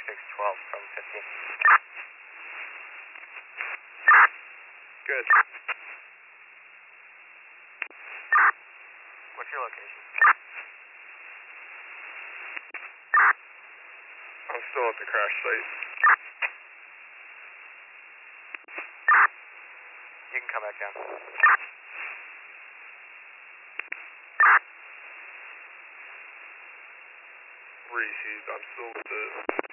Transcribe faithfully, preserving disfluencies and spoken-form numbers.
six twelve from fifteen. Good. What's your location? I'm still at the crash site. You can come back down. Received. I'm still with the